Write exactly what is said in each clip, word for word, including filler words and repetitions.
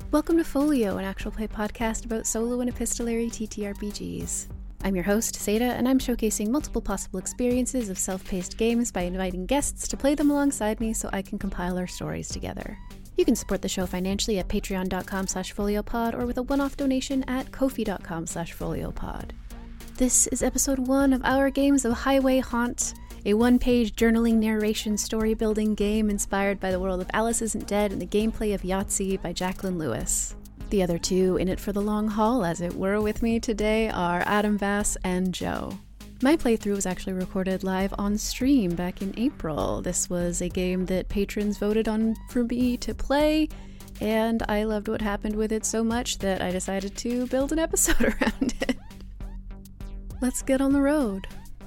Welcome to Folio, an actual play podcast about solo and epistolary T T R P Gs. I'm your host, Seda, and I'm showcasing multiple possible experiences of self-paced games by inviting guests to play them alongside me so I can compile our stories together. You can support the show financially at patreon.com slash foliopod or with a one-off donation at ko-fi.com slash foliopod. This is episode one of our games of Highway Haunt, a one-page journaling narration story-building game inspired by the world of Alice Isn't Dead and the gameplay of Yahtzee by Jacqueline Lewis. The other two in it for the long haul, as it were, with me today are Adam Vass and Joe. My playthrough was actually recorded live on stream back in April. This was a game that patrons voted on for me to play, and I loved what happened with it so much that I decided to build an episode around it. Let's get on the road.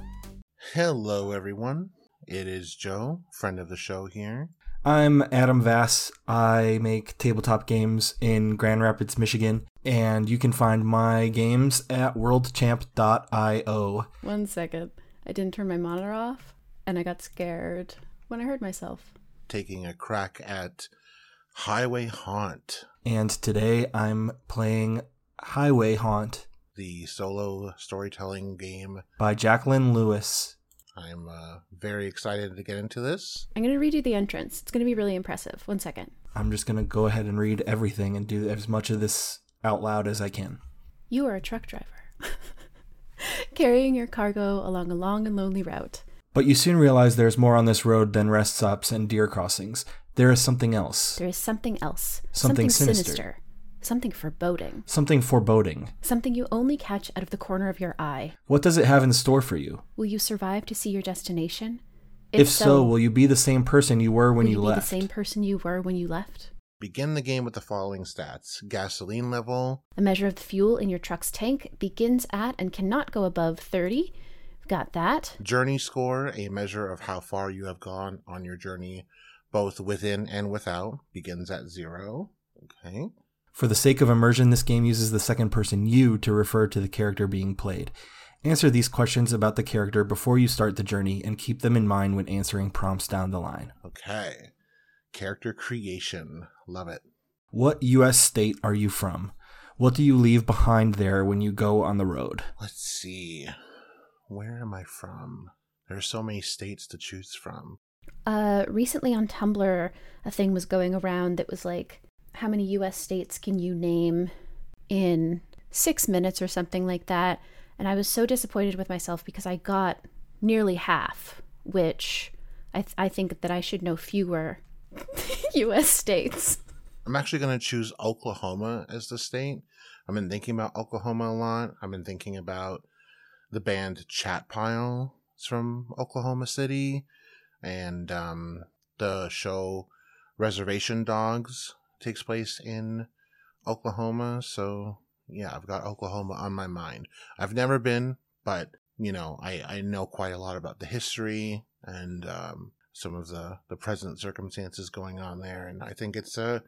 Hello, everyone. It is Joe, friend of the show here. I'm Adam Vass. I make tabletop games in Grand Rapids, Michigan, and you can find my games at world champ dot io. One second. I didn't turn my monitor off, and I got scared when I heard myself. Taking a crack at Highway Haunt. And today I'm playing Highway Haunt, the solo storytelling game by Jacqueline Lewis. I'm uh, very excited to get into this. I'm going to read you the entrance. It's going to be really impressive. One second. I'm just going to go ahead and read everything and do as much of this out loud as I can. You are a truck driver, carrying your cargo along a long and lonely route. But you soon realize there's more on this road than rest stops and deer crossings. There is something else. There is something else. Something, something sinister. sinister. Something foreboding. Something foreboding. Something you only catch out of the corner of your eye. What does it have in store for you? Will you survive to see your destination? If, if so, so, will you be the same person you were when will you, you left? Be the same person you were when you left? Begin the game with the following stats. Gasoline level. A measure of the fuel in your truck's tank begins at and cannot go above thirty. We've got that. Journey score, a measure of how far you have gone on your journey, both within and without, begins at zero. Okay. For the sake of immersion, this game uses the second person you to refer to the character being played. Answer these questions about the character before you start the journey and keep them in mind when answering prompts down the line. Okay. Character creation. Love it. What U S state are you from? What do you leave behind there when you go on the road? Let's see. Where am I from? There are so many states to choose from. Uh, recently on Tumblr, a thing was going around that was like, how many U S states can you name in six minutes or something like that? And I was so disappointed with myself because I got nearly half, which I, th- I think that I should know fewer U S states. I'm actually going to choose Oklahoma as the state. I've been thinking about Oklahoma a lot. I've been thinking about the band Chat Pile. It's from Oklahoma City. And um, the show Reservation Dogs takes place in Oklahoma. So yeah, I've got Oklahoma on my mind. I've never been, but you know, I, I know quite a lot about the history and um, some of the, the present circumstances going on there. And I think it's a,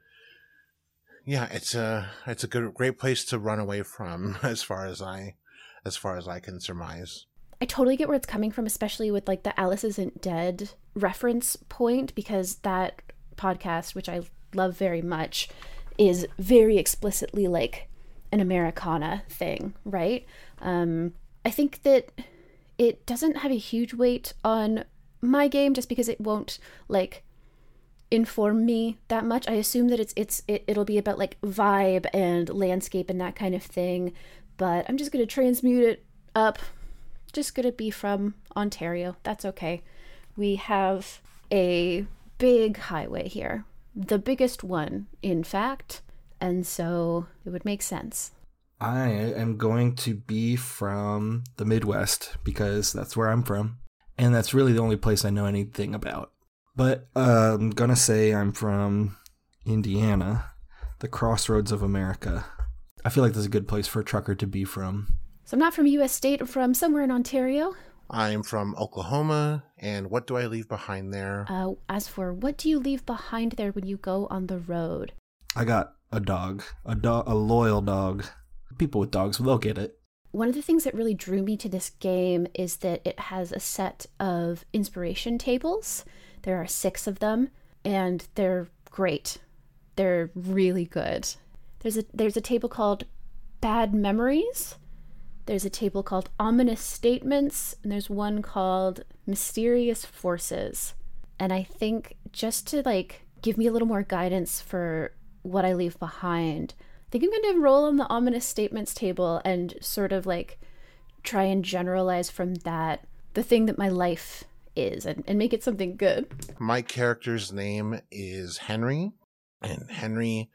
yeah, it's a, it's a good, great place to run away from as far as I, as far as I can surmise. I totally get where it's coming from, especially with like the Alice Isn't Dead reference point, because that podcast, which I love very much, is very explicitly like an Americana thing, right? Um, I think that it doesn't have a huge weight on my game just because it won't like inform me that much. I assume that it's it's it, it'll be about like vibe and landscape and that kind of thing, but I'm just gonna transmute it up. Just gonna be from Ontario. That's okay. We have a big highway here. The biggest one, in fact, and so it would make sense. I am going to be from the Midwest because that's where I'm from, and that's really the only place I know anything about. But uh, I'm going to say I'm from Indiana, the crossroads of America. I feel like that's a good place for a trucker to be from. So I'm not from a U S state, I'm from somewhere in Ontario. I'm from Oklahoma, and what do I leave behind there? Uh, as for what do you leave behind there when you go on the road? I got a dog, a dog, a loyal dog. People with dogs, they'll get it. One of the things that really drew me to this game is that it has a set of inspiration tables. There are six of them, and they're great. They're really good. There's a there's a table called Bad Memories. There's a table called Ominous Statements, and there's one called Mysterious Forces. And I think just to like give me a little more guidance for what I leave behind, I think I'm going to roll on the Ominous Statements table and sort of like try and generalize from that the thing that my life is and, and make it something good. My character's name is Henry, and Henry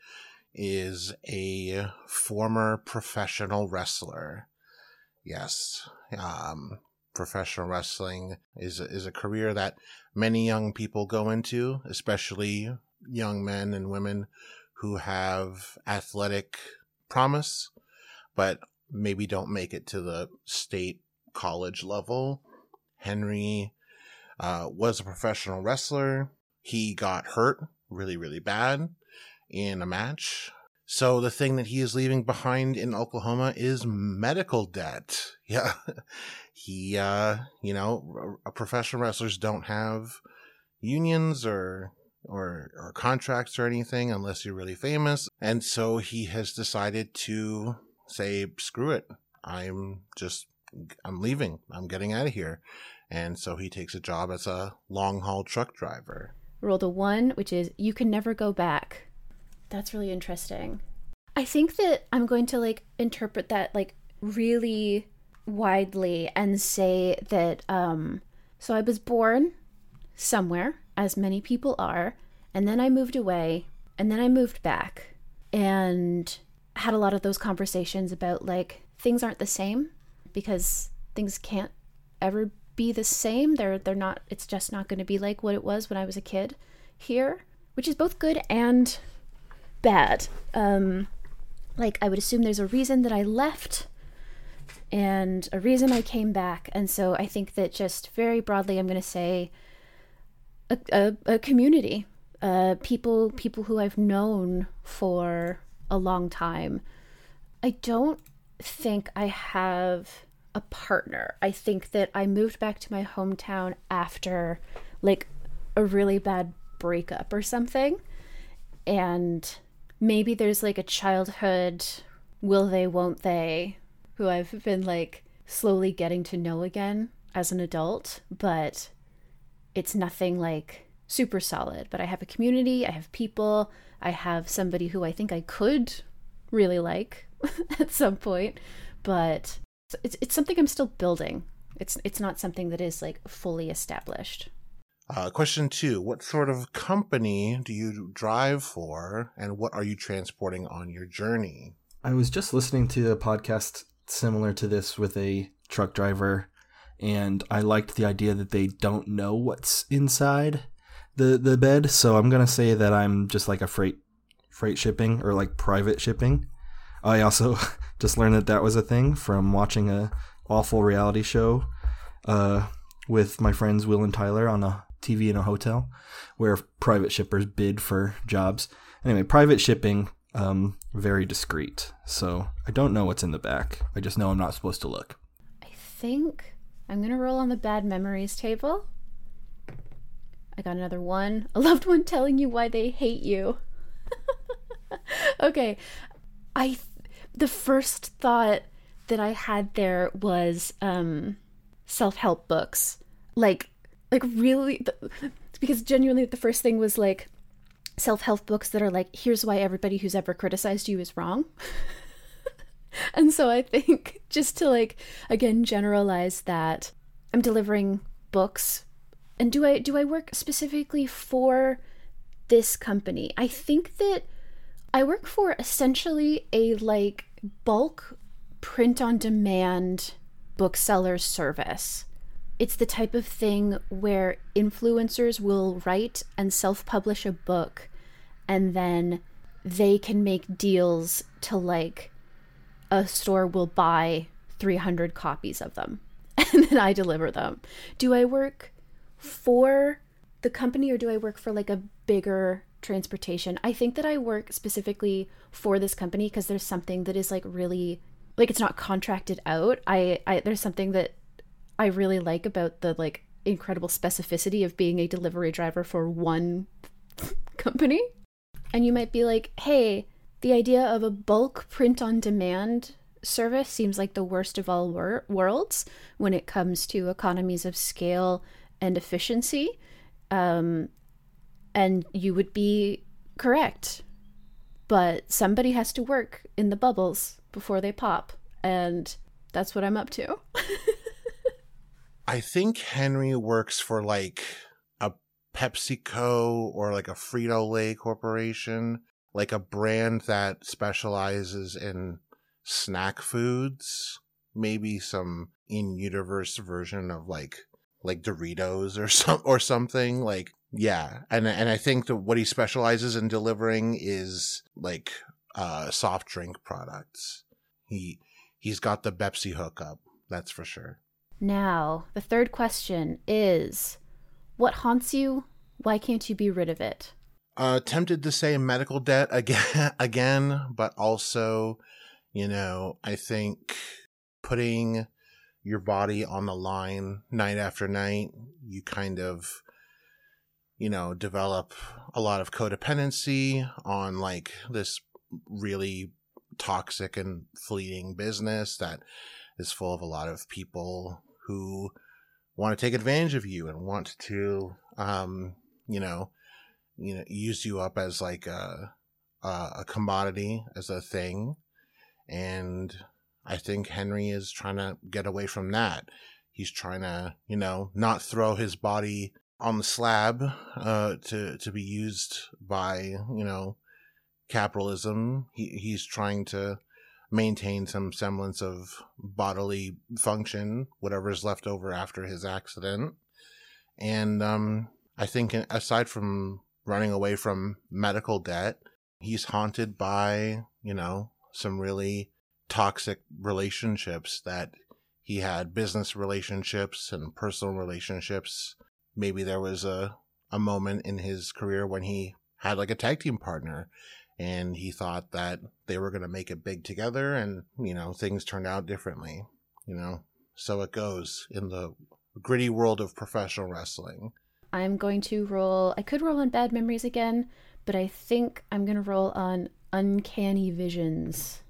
is a former professional wrestler. Yes, um, professional wrestling is a, is a career that many young people go into, especially young men and women who have athletic promise, but maybe don't make it to the state college level. Henry uh, was a professional wrestler. He got hurt really, really bad in a match. So the thing that he is leaving behind in Oklahoma is medical debt. Yeah. He, uh, you know, professional wrestlers don't have unions or, or, or contracts or anything unless you're really famous. And so he has decided to say, screw it. I'm just, I'm leaving. I'm getting out of here. And so he takes a job as a long haul truck driver. Rolled a one, which is you can never go back. That's really interesting. I think that I'm going to like interpret that like really widely and say that um so I was born somewhere, as many people are, and then I moved away, and then I moved back and had a lot of those conversations about like things aren't the same because things can't ever be the same. They're they're not, it's just not going to be like what it was when I was a kid here, which is both good and bad. Um, like I would assume there's a reason that I left and a reason I came back. And so I think that just very broadly, I'm going to say a, a, a community, uh, people, people who I've known for a long time. I don't think I have a partner. I think that I moved back to my hometown after like a really bad breakup or something. And maybe there's like a childhood will they, won't they, who I've been like slowly getting to know again as an adult, but it's nothing like super solid. But I have a community, I have people, I have somebody who I think I could really like at some point, but it's it's something I'm still building. It's it's not something that is like fully established. Uh, question two, what sort of company do you drive for, and what are you transporting on your journey? I was just listening to a podcast similar to this with a truck driver, and I liked the idea that they don't know what's inside the, the bed, so I'm going to say that I'm just like a freight freight shipping or like private shipping. I also just learned that that was a thing from watching a awful reality show uh, with my friends Will and Tyler on a T V in a hotel where private shippers bid for jobs. Anyway, private shipping, um, very discreet. So I don't know what's in the back. I just know I'm not supposed to look. I think I'm going to roll on the bad memories table. I got another one. A loved one telling you why they hate you. Okay. I, the first thought that I had there was um, self-help books. Like, Like really, because genuinely the first thing was like self-help books that are like, here's why everybody who's ever criticized you is wrong. And so I think just to like, again, generalize that I'm delivering books. And do I, do I work specifically for this company? I think that I work for essentially a like bulk print on demand bookseller service. It's the type of thing where influencers will write and self-publish a book, and then they can make deals to like a store will buy three hundred copies of them and then I deliver them. Do I work for the company or do I work for like a bigger transportation? I think that I work specifically for this company because there's something that is like really like it's not contracted out. I, I there's something that I really like about the like incredible specificity of being a delivery driver for one company. And you might be like, hey, The idea of a bulk print-on-demand service seems like the worst of all wor- worlds when it comes to economies of scale and efficiency. Um, and you would be correct. But somebody has to work in the bubbles before they pop. And that's what I'm up to. I think Henry works for like a PepsiCo or like a Frito-Lay corporation, like a brand that specializes in snack foods, maybe some in-universe version of like like Doritos or some or something. Like, yeah, and and I think that what he specializes in delivering is like uh soft drink products. He he's got the Pepsi hookup, that's for sure. Now, the third question is, what haunts you? Why can't you be rid of it? Uh, tempted to say medical debt again, again, but also, you know, I think putting your body on the line night after night, you kind of, you know, develop a lot of codependency on like this really toxic and fleeting business that is full of a lot of people who want to take advantage of you and want to, um, you know, you know, use you up as like a, a commodity, as a thing. And I think Henry is trying to get away from that. He's trying to, you know, not throw his body on the slab uh, to, to be used by, you know, capitalism. He, he's trying to maintain some semblance of bodily function, whatever's left over after his accident. And um, I think aside from running away from medical debt, he's haunted by, you know, some really toxic relationships that he had, business relationships and personal relationships. Maybe there was a, a moment in his career when he had like a tag team partner and he thought that they were going to make it big together, and, you know, things turned out differently, you know, so it goes in the gritty world of professional wrestling. I'm going to roll, I could roll on bad memories again, but I think I'm going to roll on uncanny visions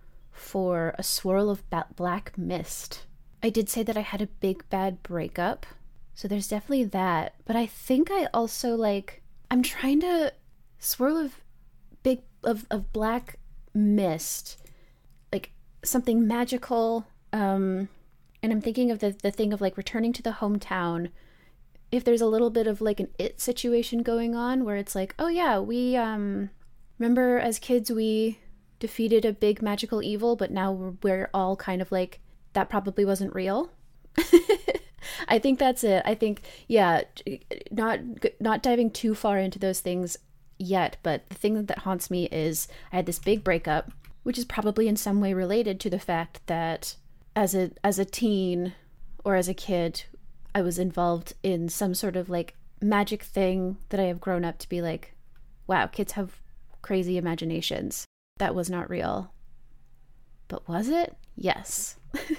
for a swirl of ba- black mist. I did say that I had a big bad breakup, so there's definitely that, but I think I also like, I'm trying to swirl of big, of, of black mist, like something magical, um, and I'm thinking of the, the thing of like returning to the hometown. If there's a little bit of like an it situation going on where it's like, oh yeah, we, um, remember as kids we defeated a big magical evil, but now we're, we're all kind of like, that probably wasn't real. I think that's it. I think, yeah, not not diving too far into those things yet, but the thing that haunts me is I had this big breakup, which is probably in some way related to the fact that as a as a teen or as a kid, I was involved in some sort of like magic thing that I have grown up to be like, wow, kids have crazy imaginations. That was not real. But was it? Yes.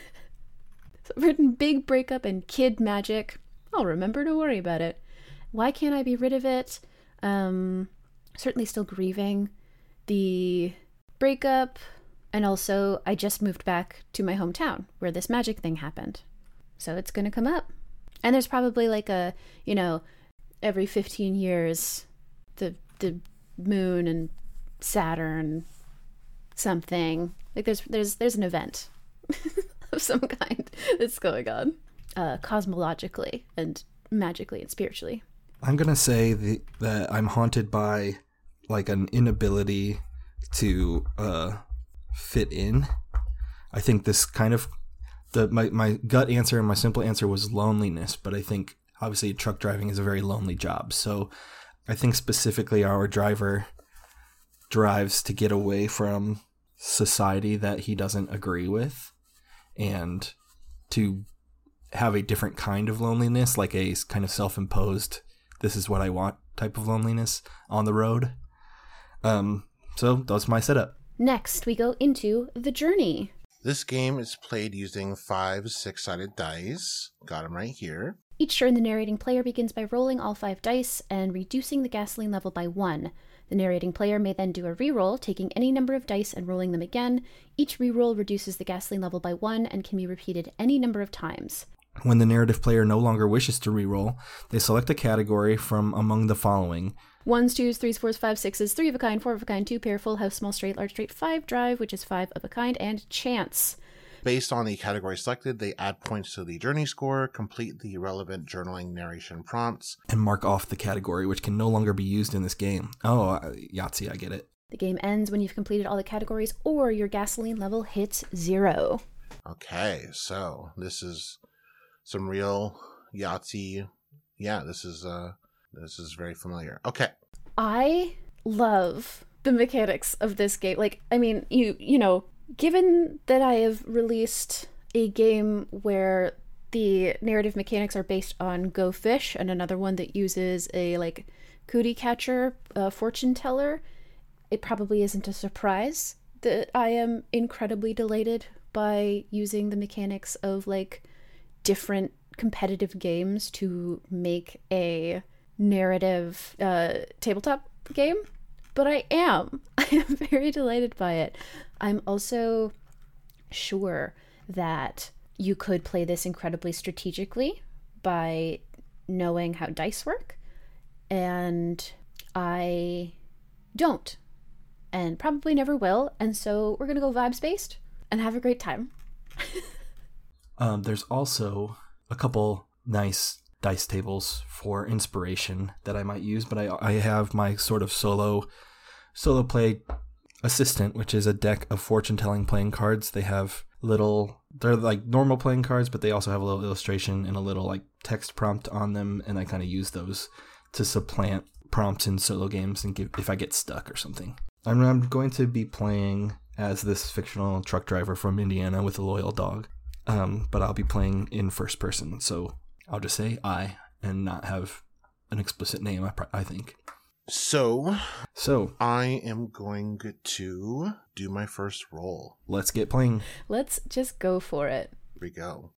So I've written big breakup and kid magic. I'll remember to worry about it. Why can't I be rid of it? Um, certainly still grieving the breakup. And also, I just moved back to my hometown where this magic thing happened. So it's going to come up. And there's probably like a, you know, every fifteen years, the the moon and Saturn something. Like there's there's there's an event of some kind that's going on, uh, cosmologically and magically and spiritually. I'm going to say the, that I'm haunted by like an inability to uh, fit in. I think this kind of, the my, my gut answer and my simple answer was loneliness, but I think obviously truck driving is a very lonely job. So I think specifically our driver drives to get away from society that he doesn't agree with and to have a different kind of loneliness, like a kind of self-imposed, this is what I want type of loneliness on the road. Um, so that's my setup. Next, we go into the journey. This game is played using five six-sided dice. Got them right here. Each turn, the narrating player begins by rolling all five dice and reducing the gasoline level by one. The narrating player may then do a reroll, taking any number of dice and rolling them again. Each reroll reduces the gasoline level by one and can be repeated any number of times. When the narrative player no longer wishes to reroll, they select a category from among the following: Ones, twos, threes, fours, fives, sixes, three of a kind, four of a kind, two pair, full house, small straight, large straight, five drive, which is five of a kind, and chance. Based on the category selected, they add points to the journey score, complete the relevant journaling narration prompts, and mark off the category, which can no longer be used in this game. Oh, uh, Yahtzee, I get it. The game ends when you've completed all the categories or your gasoline level hits zero. Okay, so this is some real Yahtzee. Yeah, this is uh, this is very familiar. Okay. I love the mechanics of this game. Like, I mean, you you know, given that I have released a game where the narrative mechanics are based on Go Fish and another one that uses a like cootie catcher uh, fortune teller, it probably isn't a surprise that I am incredibly delighted by using the mechanics of like different competitive games to make a narrative uh, tabletop game. But I am. I am very delighted by it. I'm also sure that you could play this incredibly strategically by knowing how dice work. And I don't. And probably never will. And so we're going to go vibes based and have a great time. Um, there's also a couple nice dice tables for inspiration that I might use, but I I have my sort of solo solo play assistant, which is a deck of fortune telling playing cards. They have little, they're like normal playing cards, but they also have a little illustration and a little like text prompt on them, and I kind of use those to supplant prompts in solo games and give if I get stuck or something. I'm, I'm going to be playing as this fictional truck driver from Indiana with a loyal dog. Um, but I'll be playing in first person, so I'll just say I and not have an explicit name, I, I think. So, so I am going to do my first roll. Let's get playing. Let's just go for it. Here we go.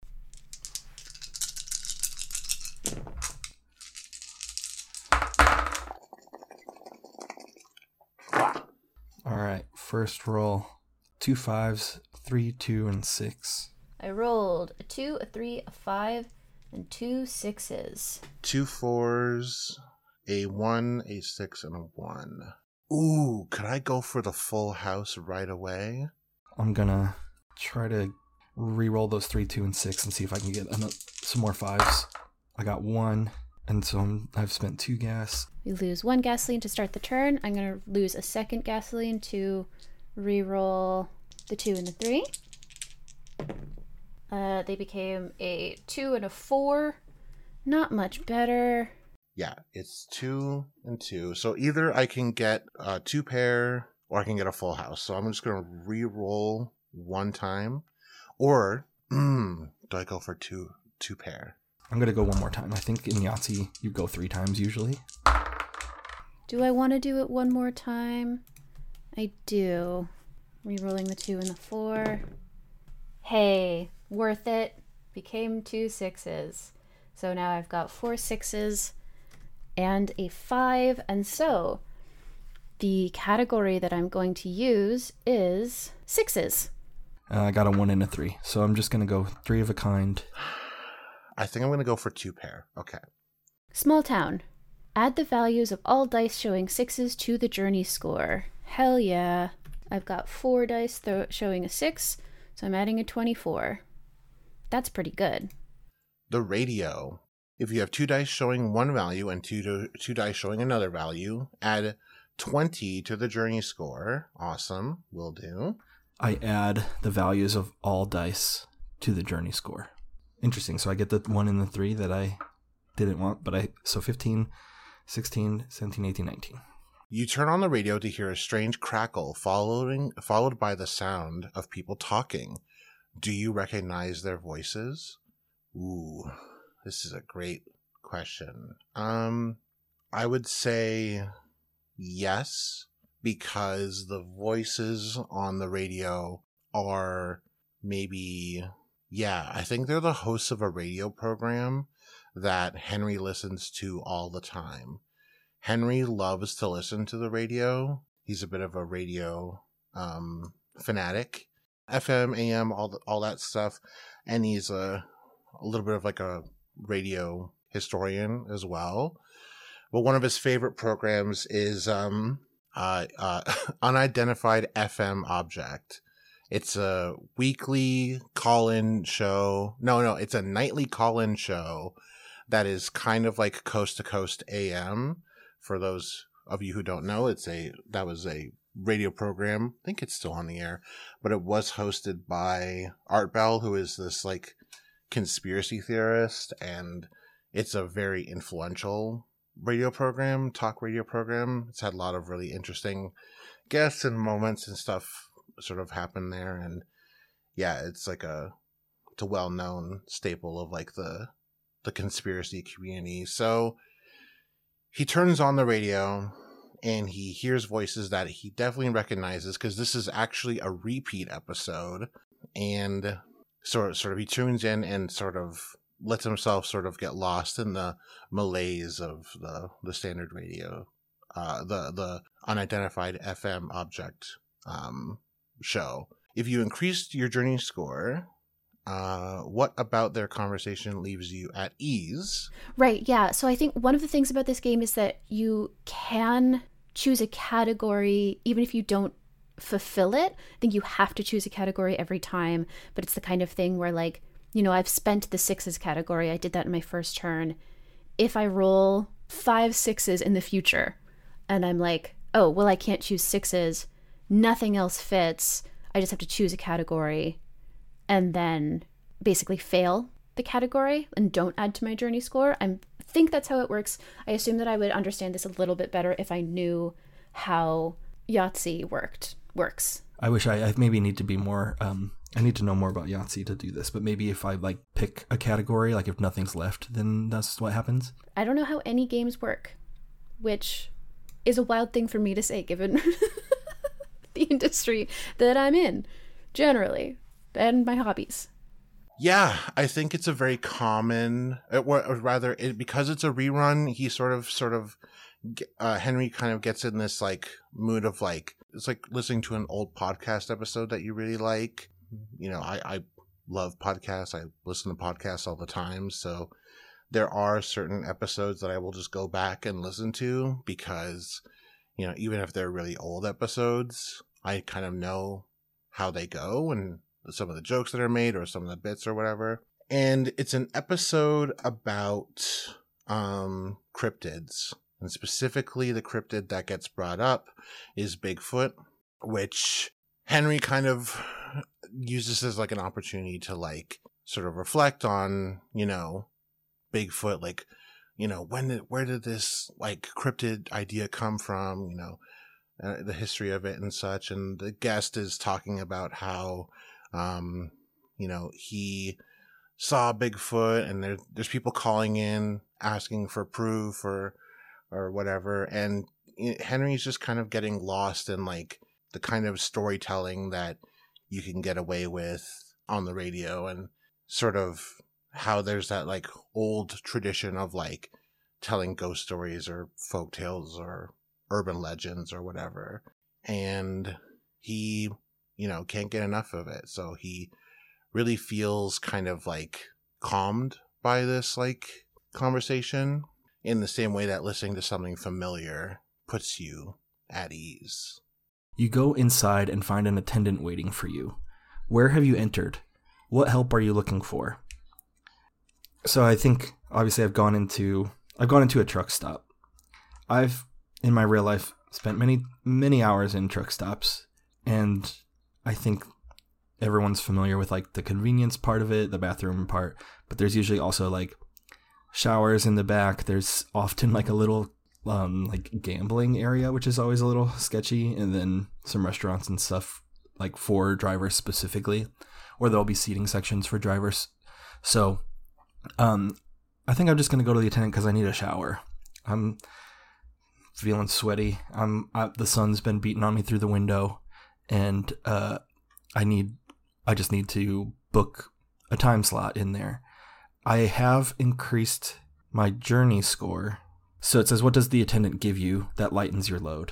All right, first roll. Two fives, three, two, and six. I rolled a two, a three, a five, and two sixes. Two fours, a one, a six, and a one. Ooh, could I go for the full house right away? I'm gonna try to re-roll those three, two, and six and see if I can get another, some more fives. I got one, and so I'm, I've spent two gas. You lose one gasoline to start the turn. I'm gonna lose a second gasoline to re-roll the two and the three. Uh, they became a two and a four. Not much better. Yeah, it's two and two. So either I can get a two pair or I can get a full house. So I'm just going to re-roll one time. Or mm, do I go for two two pair? I'm going to go one more time. I think in Yahtzee you go three times usually. Do I want to do it one more time? I do. Re-rolling the two and the four. Hey, worth it. Became two sixes. So now I've got four sixes and a five. And so the category that I'm going to use is sixes. Uh, I got a one and a three. So I'm just going to go three of a kind. I think I'm going to go for two pair. Okay. Small town. Add the values of all dice showing sixes to the journey score. Hell yeah. I've got four dice th- showing a six. So I'm adding a twenty-four. That's pretty good. The radio. If you have two dice showing one value and two, to, two dice showing another value, add twenty to the journey score. Awesome. Will do. I add the values of all dice to the journey score. Interesting. So I get the one and the three that I didn't want, but I, so fifteen, sixteen, seventeen, eighteen, nineteen. You turn on the radio to hear a strange crackle following, followed by the sound of people talking. Do you recognize their voices? Ooh, this is a great question. Um, I would say yes, because the voices on the radio are maybe, yeah, I think they're the hosts of a radio program that Henry listens to all the time. Henry loves to listen to the radio. He's a bit of a radio um, fanatic. F M, A M, all the, all that stuff. And he's a, a little bit of like a radio historian as well. But one of his favorite programs is um, uh, uh, Unidentified F M Object. It's a weekly call-in show. No, no, it's a nightly call-in show that is kind of like Coast to Coast A M. For those of you who don't know, it's a that was a radio program. I think it's still on the air, but it was hosted by Art Bell, who is this like conspiracy theorist, and it's a very influential radio program, talk radio program. It's had a lot of really interesting guests and moments and stuff sort of happen there, and yeah, it's like a it's a well-known staple of like the the conspiracy community. So he turns on the radio and he hears voices that he definitely recognizes, because this is actually a repeat episode, and sort of, sort of he tunes in and sort of lets himself sort of get lost in the malaise of the, the standard radio, uh, the, the Unidentified F M Object um, show. If you increased your journey score, Uh, what about their conversation leaves you at ease? Right, yeah. So I think one of the things about this game is that you can choose a category even if you don't fulfill it. I think you have to choose a category every time, but it's the kind of thing where, like, you know, I've spent the sixes category. I did that in my first turn. If I roll five sixes in the future and I'm like, oh, well, I can't choose sixes, nothing else fits, I just have to choose a category and then basically fail the category and don't add to my journey score. I think that's how it works. I assume that I would understand this a little bit better if I knew how Yahtzee worked works. I wish I, I maybe need to be more, um, I need to know more about Yahtzee to do this, but maybe if I like pick a category, like if nothing's left, then that's what happens. I don't know how any games work, which is a wild thing for me to say given the industry that I'm in generally. And my hobbies. Yeah, I think it's a very common, or rather, it, because it's a rerun, he sort of, sort of, uh, Henry kind of gets in this like mood of like, it's like listening to an old podcast episode that you really like. You know, I, I love podcasts. I listen to podcasts all the time. So there are certain episodes that I will just go back and listen to because, you know, even if they're really old episodes, I kind of know how they go and some of the jokes that are made or some of the bits or whatever. And it's an episode about um, cryptids. And specifically the cryptid that gets brought up is Bigfoot, which Henry kind of uses as like an opportunity to like sort of reflect on, you know, Bigfoot, like, you know, when did, where did this like cryptid idea come from, you know, uh, the history of it and such. And the guest is talking about how Um, you know, he saw Bigfoot and there, there's people calling in asking for proof or, or whatever. And Henry's just kind of getting lost in like the kind of storytelling that you can get away with on the radio, and sort of how there's that like old tradition of like telling ghost stories or folk tales or urban legends or whatever. And he, you know, can't get enough of it. So he really feels kind of like calmed by this like conversation in the same way that listening to something familiar puts you at ease. You go inside and find an attendant waiting for you. Where have you entered? What help are you looking for? So I think obviously I've gone into I've gone into a truck stop. I've in my real life spent many many hours in truck stops, and I think everyone's familiar with like the convenience part of it, the bathroom part, but there's usually also like showers in the back. There's often like a little um, like gambling area, which is always a little sketchy. And then some restaurants and stuff like for drivers specifically, or there'll be seating sections for drivers. So um, I think I'm just going to go to the attendant because I need a shower. I'm feeling sweaty. I'm I, the sun's been beating on me through the window. And uh, I need, I just need to book a time slot in there. I have increased my journey score So it says, what does the attendant give you that lightens your load?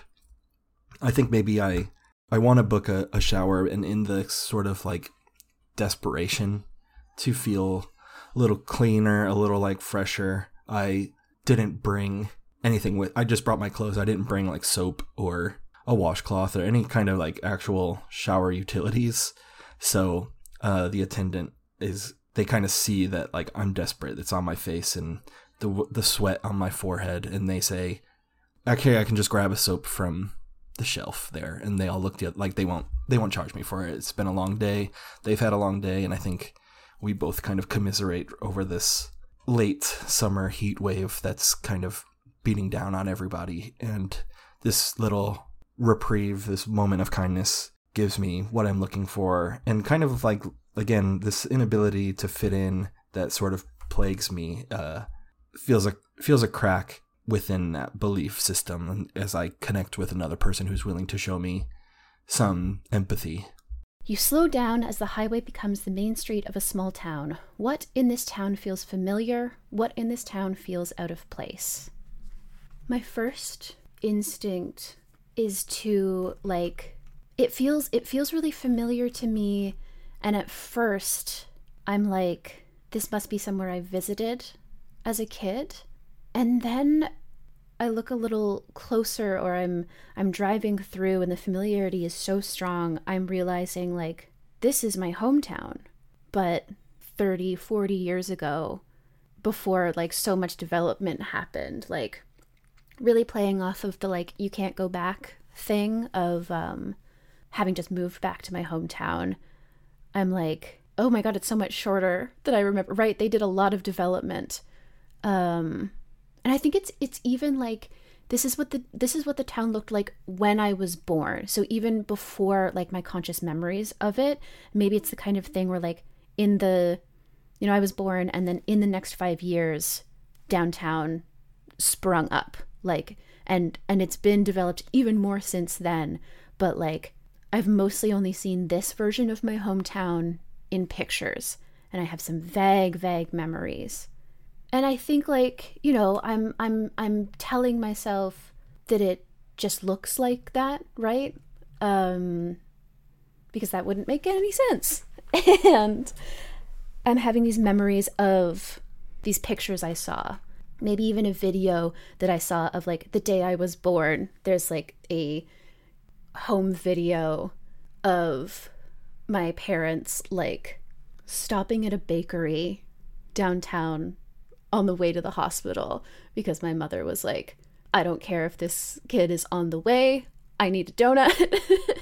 I think maybe I, I want to book a, a shower, and in the sort of like desperation to feel a little cleaner, a little like fresher, I didn't bring anything with. I just brought my clothes. I didn't bring like soap or a washcloth or any kind of like actual shower utilities. So uh, the attendant is, they kind of see that like I'm desperate. It's on my face and the the sweat on my forehead, and they say, "Okay, I can just grab a soap from the shelf there." And they all look at like they won't they won't charge me for it. It's been a long day. They've had a long day, and I think we both kind of commiserate over this late summer heat wave that's kind of beating down on everybody. And this little reprieve, this moment of kindness, gives me what I'm looking for, and kind of like, again, this inability to fit in that sort of plagues me. Uh, feels a feels a crack within that belief system, and as I connect with another person who's willing to show me some empathy. You slow down as the highway becomes the main street of a small town. What in this town feels familiar? What in this town feels out of place? My first instinct is to like it feels it feels really familiar to me, and at first I'm like, this must be somewhere I visited as a kid. And then I look a little closer, or I'm I'm driving through, and the familiarity is so strong, I'm realizing like, this is my hometown, but thirty, forty years ago, before like so much development happened, like really playing off of the like you can't go back thing of um having just moved back to my hometown. I'm like, oh my god, it's so much shorter than I remember. Right, they did a lot of development. Um, and I think it's it's even like this is what the this is what the town looked like when I was born. So even before like my conscious memories of it, maybe it's the kind of thing where like in the, you know, I was born, and then in the next five years, downtown sprung up, like, and and it's been developed even more since then. But like I've mostly only seen this version of my hometown in pictures, and I have some vague, vague memories. And I think like, you know, I'm I'm I'm telling myself that it just looks like that, right? Um, because that wouldn't make any sense. And I'm having these memories of these pictures I saw, maybe even a video that I saw of like the day I was born. There's like a home video of my parents like stopping at a bakery downtown on the way to the hospital, because my mother was like, I don't care if this kid is on the way, I need a donut.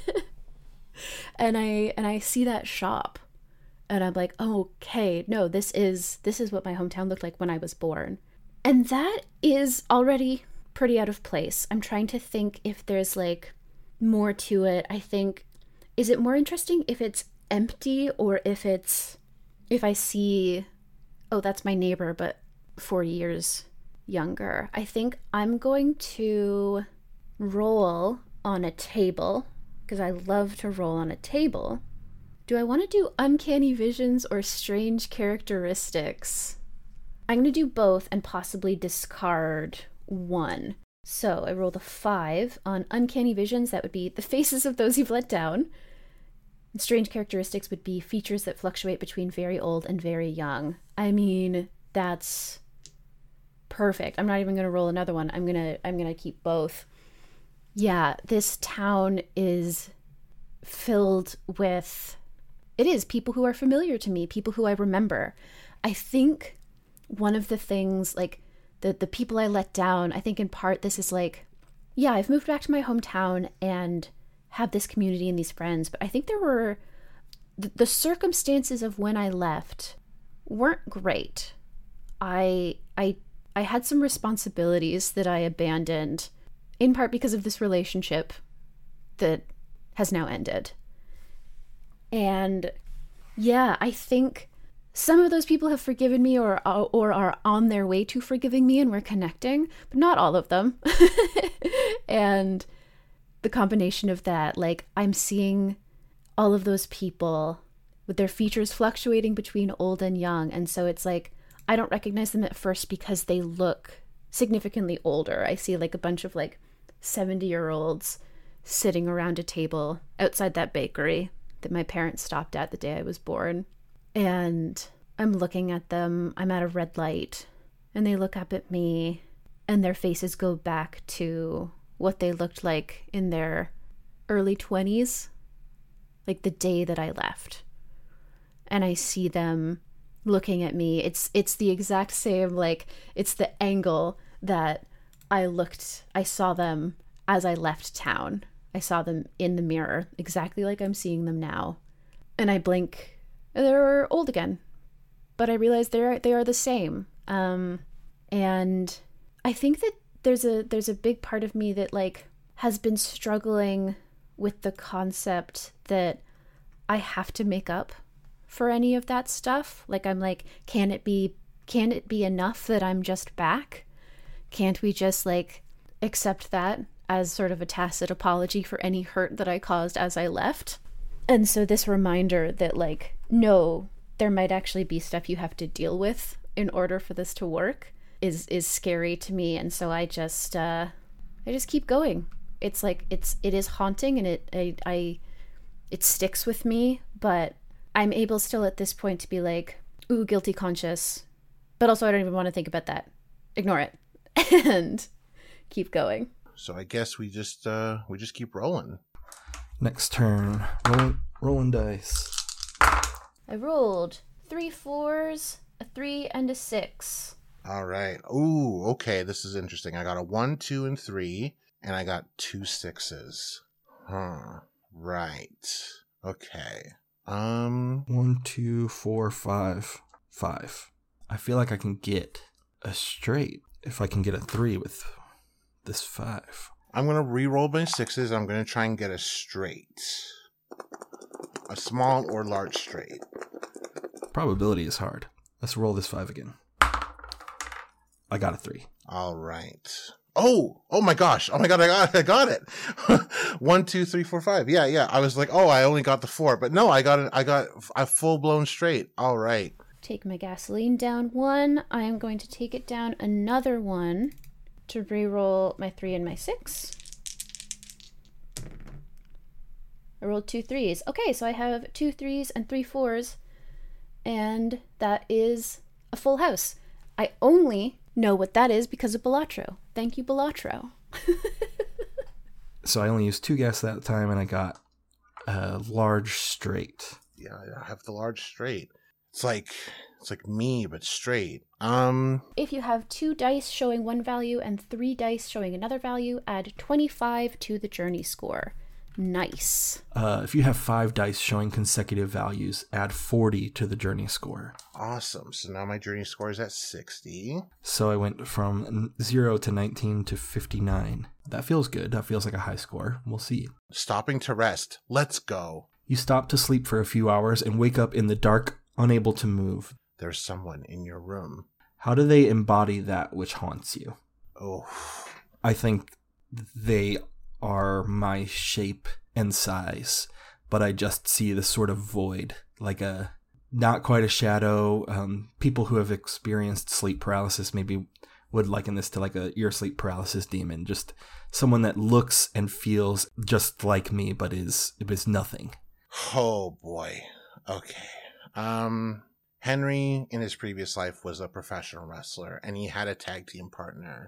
and I and I see that shop, and I'm like, oh, okay, no, this is this is what my hometown looked like when I was born. And that is already pretty out of place. I'm trying to think if there's like more to it. I think, is it more interesting if it's empty, or if it's if I see, oh, that's my neighbor, but four years younger? I think I'm going to roll on a table, because I love to roll on a table. Do I want to do uncanny visions or strange characteristics? I'm going to do both and possibly discard one. So I rolled a five on uncanny visions. That would be the faces of those you've let down. And strange characteristics would be features that fluctuate between very old and very young. I mean, that's perfect. I'm not even going to roll another one. I'm going to I'm going to keep both. Yeah, this town is filled with, it is people who are familiar to me, people who I remember. I think one of the things, like the the people I let down, I think in part this is like, yeah, I've moved back to my hometown and have this community and these friends, but I think there were the, the circumstances of when I left weren't great. I I I had some responsibilities that I abandoned, in part because of this relationship that has now ended. And yeah, I think some of those people have forgiven me, or or are on their way to forgiving me, and we're connecting, but not all of them. And the combination of that, like I'm seeing all of those people with their features fluctuating between old and young. And so it's like, I don't recognize them at first because they look significantly older. I see like a bunch of like seventy year olds sitting around a table outside that bakery that my parents stopped at the day I was born. And I'm looking at them. I'm at a red light and they look up at me and their faces go back to what they looked like in their early twenties, like the day that I left. And I see them looking at me. It's it's the exact same, like, it's the angle that I looked, I saw them as I left town. I saw them in the mirror, exactly like I'm seeing them now. And I blink, they're old again. But I realize they're they are the same. Um, and I think that there's a there's a big part of me that like has been struggling with the concept that I have to make up for any of that stuff. Like I'm like, can it be can it be enough that I'm just back? Can't we just like accept that as sort of a tacit apology for any hurt that I caused as I left? And so this reminder that like, no, there might actually be stuff you have to deal with in order for this to work is is scary to me. And so I just uh I just keep going. It's like it's it is haunting and it I, I it sticks with me, but I'm able still at this point to be like, ooh, guilty conscious, but also I don't even want to think about that. Ignore it and keep going. So I guess we just uh we just keep rolling. Next turn, rolling, rolling dice. I rolled three fours, a three, and a six. All right. Ooh, okay. This is interesting. I got a one, two, and three, and I got two sixes. Huh. Right. Okay. Um. One, two, four, five, five. I feel like I can get a straight if I can get a three with this five. I'm gonna re-roll my sixes. I'm gonna try and get a straight, a small or large straight. Probability is hard. Let's roll this five again. I got a three. All right. Oh, oh my gosh. Oh my God, I got, I got it. One, two, three, four, five. Yeah, yeah. I was like, oh, I only got the four, but no, I got it. I got a full blown straight. All right. Take my gasoline down one. I am going to take it down another one to re-roll my three and my six. I rolled two threes. Okay, so I have two threes and three fours, and that is a full house. I only know what that is because of Balatro. Thank you, Balatro. So I only used two gas that time, and I got a large straight. Yeah, I have the large straight. It's like it's like me, but straight. Um. If you have two dice showing one value and three dice showing another value, add twenty-five to the journey score. Nice. Uh, if you have five dice showing consecutive values, add forty to the journey score. Awesome. So now my journey score is at sixty. So I went from zero to nineteen to fifty-nine. That feels good. That feels like a high score. We'll see. Stopping to rest. Let's go. You stop to sleep for a few hours and wake up in the dark, unable to move. There's someone in your room. How do they embody that which haunts you? Oh. I think they are my shape and size, but I just see this sort of void, like a not quite a shadow. Um, people who have experienced sleep paralysis maybe would liken this to like a ear sleep paralysis demon, just someone that looks and feels just like me, but is it is nothing. Oh boy. Okay. Um, Henry in his previous life was a professional wrestler, and he had a tag team partner,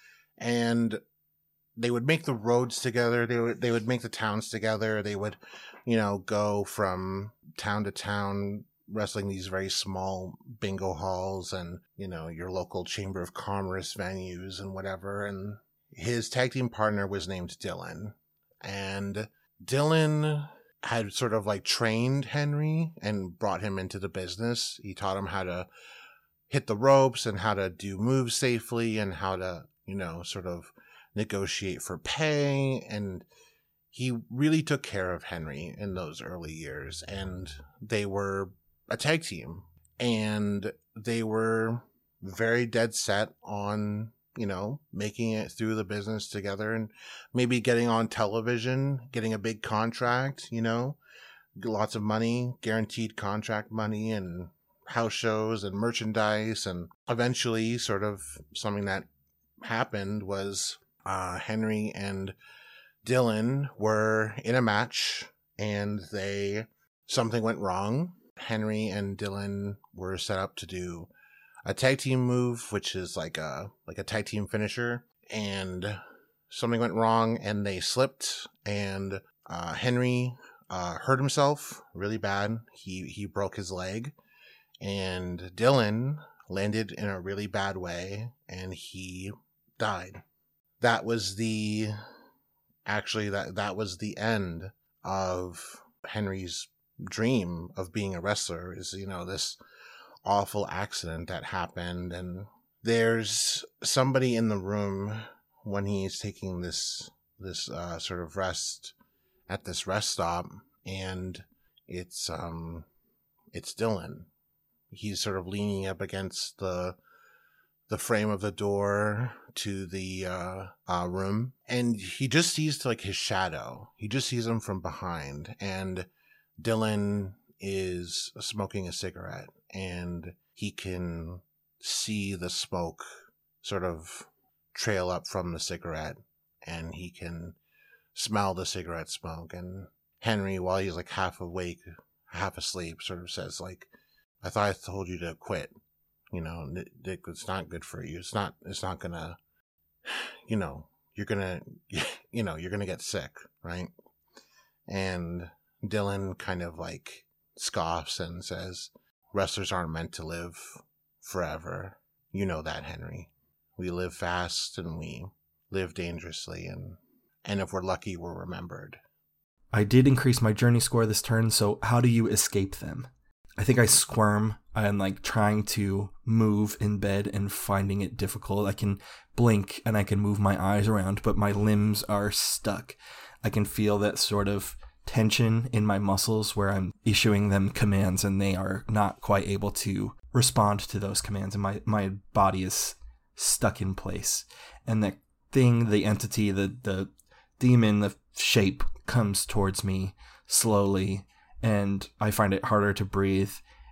and they would make the roads together. They would, they would make the towns together. They would, you know, go from town to town, wrestling these very small bingo halls and, you know, your local Chamber of Commerce venues and whatever. And his tag team partner was named Dylan. And Dylan had sort of like trained Henry and brought him into the business. He taught him how to hit the ropes and how to do moves safely and how to, you know, sort of negotiate for pay, and he really took care of Henry in those early years, and they were a tag team, and they were very dead set on, you know, making it through the business together and maybe getting on television, getting a big contract, you know, lots of money, guaranteed contract money and house shows and merchandise, and eventually sort of something that happened was uh, Henry and Dylan were in a match, and they something went wrong. Henry and Dylan were set up to do a tag team move, which is like a like a tag team finisher, and something went wrong, and they slipped, and uh, Henry uh, hurt himself really bad. He he broke his leg, and Dylan landed in a really bad way, and he died. That was the actually that that was the end of Henry's dream of being a wrestler. Is, you know, this awful accident that happened, and there's somebody in the room when he's taking this this uh, sort of rest at this rest stop, and it's um it's Dylan. He's sort of leaning up against the the frame of the door to the uh, uh, room, and he just sees like his shadow. He just sees him from behind, and Dylan is smoking a cigarette, and he can see the smoke sort of trail up from the cigarette, and he can smell the cigarette smoke. And Henry, while he's like half awake, half asleep, sort of says like, I thought I told you to quit. You know, Dick, it's not good for you. It's not, it's not gonna, you know, you're gonna, you know, you're gonna get sick, right? And Dylan kind of like scoffs and says, wrestlers aren't meant to live forever. You know that, Henry. We live fast and we live dangerously, and, and if we're lucky, we're remembered. I did increase my journey score this turn, so how do you escape them? I think I squirm. I'm like trying to move in bed and finding it difficult. I can blink and I can move my eyes around, but my limbs are stuck. I can feel that sort of tension in my muscles where I'm issuing them commands and they are not quite able to respond to those commands, and my, my body is stuck in place. And the thing, the entity, the, the demon, the shape comes towards me slowly, and I find it harder to breathe,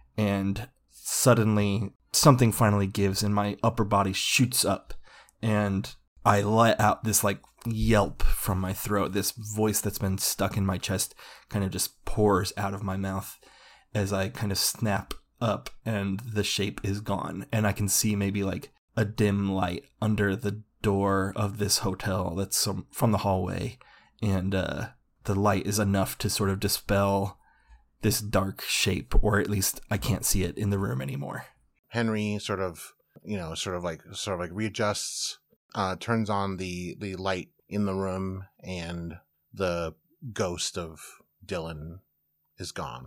and suddenly something finally gives and my upper body shoots up, and I let out this like yelp from my throat. This voice that's been stuck in my chest kind of just pours out of my mouth as I kind of snap up, and the shape is gone, and I can see maybe like a dim light under the door of this hotel that's some, from the hallway, and uh, the light is enough to sort of dispel this dark shape, or at least I can't see it in the room anymore. Henry sort of, you know, sort of like, sort of like readjusts, uh, turns on the, the light in the room, and the ghost of Dylan is gone.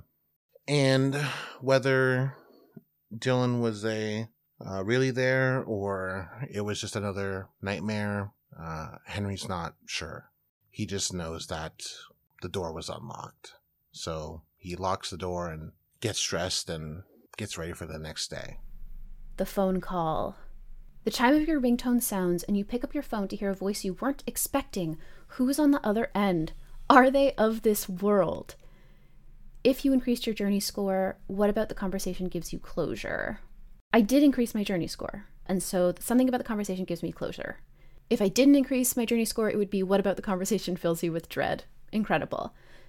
And whether Dylan was a, uh, really there, or it was just another nightmare, uh, Henry's not sure. He just knows that the door was unlocked. So he locks the door and gets dressed and gets ready for the next day. The phone call. The chime of your ringtone sounds, and you pick up your phone to hear a voice you weren't expecting. Who's on the other end? Are they of this world? If you increased your journey score, what about the conversation gives you closure? I did increase my journey score, and so something about the conversation gives me closure. If I didn't increase my journey score, it would be what about the conversation fills you with dread? Incredible.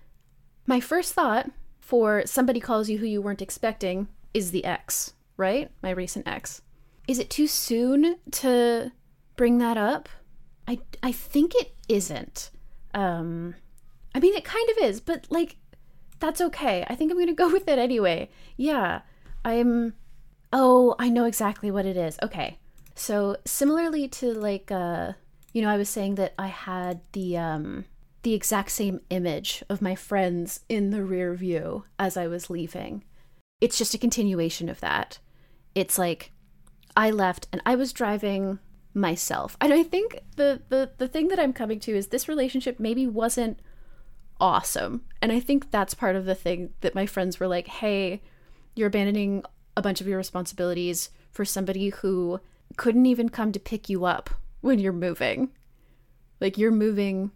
My first thought for somebody calls you who you weren't expecting is the ex, right? My recent ex. Is it too soon to bring that up? I, I think it isn't. Um, I mean, it kind of is, but like, that's okay. I think I'm going to go with it anyway. Yeah, I'm... Oh, I know exactly what it is. Okay. So similarly to like, uh, you know, I was saying that I had the... Um, the exact same image of my friends in the rear view as I was leaving. It's just a continuation of that. It's like I left and I was driving myself. And I think the, the, the thing that I'm coming to is this relationship maybe wasn't awesome. And I think that's part of the thing that my friends were like, hey, you're abandoning a bunch of your responsibilities for somebody who couldn't even come to pick you up when you're moving. Like you're moving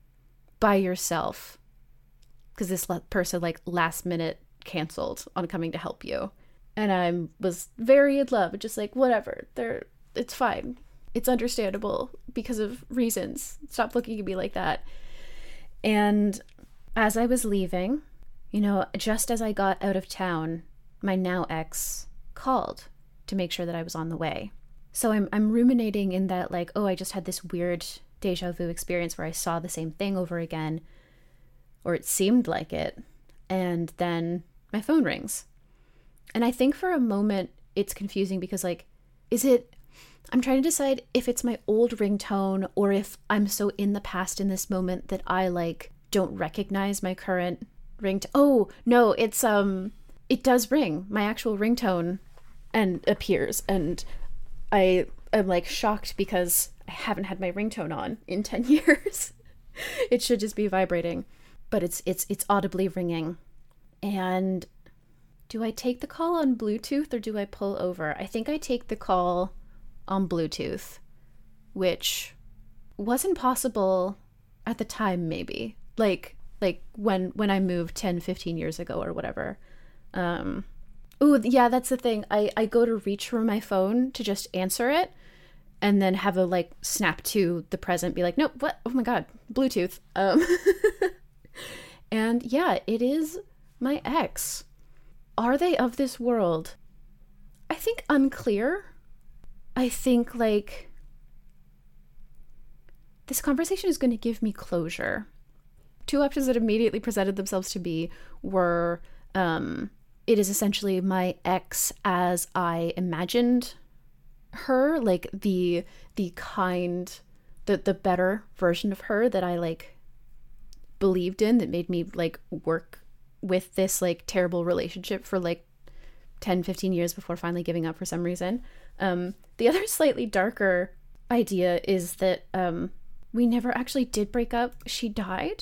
by yourself because this person like last minute canceled on coming to help you, and I was very in love, just like whatever, they're it's fine, It's understandable because of reasons. Stop looking at me like that. And as I was leaving, you know, just as I got out of town, my now ex called to make sure that I was on the way. So I'm I'm ruminating in that, like, oh, I just had this weird deja vu experience where I saw the same thing over again, or it seemed like it. And then my phone rings. And I think for a moment it's confusing because, like, is it, I'm trying to decide if it's my old ringtone or if I'm so in the past in this moment that I, like, don't recognize my current ringtone. Oh, no, it's, um, it does ring. My actual ringtone and appears. And I am, like, shocked because I haven't had my ringtone on in ten years. It should just be vibrating. But it's it's it's audibly ringing. And do I take the call on Bluetooth or do I pull over? I think I take the call on Bluetooth, which wasn't possible at the time, maybe. Like like when when I moved ten, fifteen years ago or whatever. Um ooh, yeah, that's the thing. I, I go to reach for my phone to just answer it and then have a, like, snap to the present, be like, nope, what? Oh my God, Bluetooth. Um And yeah, it is my ex. Are they of this world? I think unclear. I think, like, this conversation is going to give me closure. Two options that immediately presented themselves to me were, um, it is essentially my ex as I imagined her, like the the kind, the the better version of her that I, like, believed in, that made me, like, work with this, like, terrible relationship for, like, ten, fifteen years before finally giving up for some reason. Um, the other slightly darker idea is that um, we never actually did break up. She died.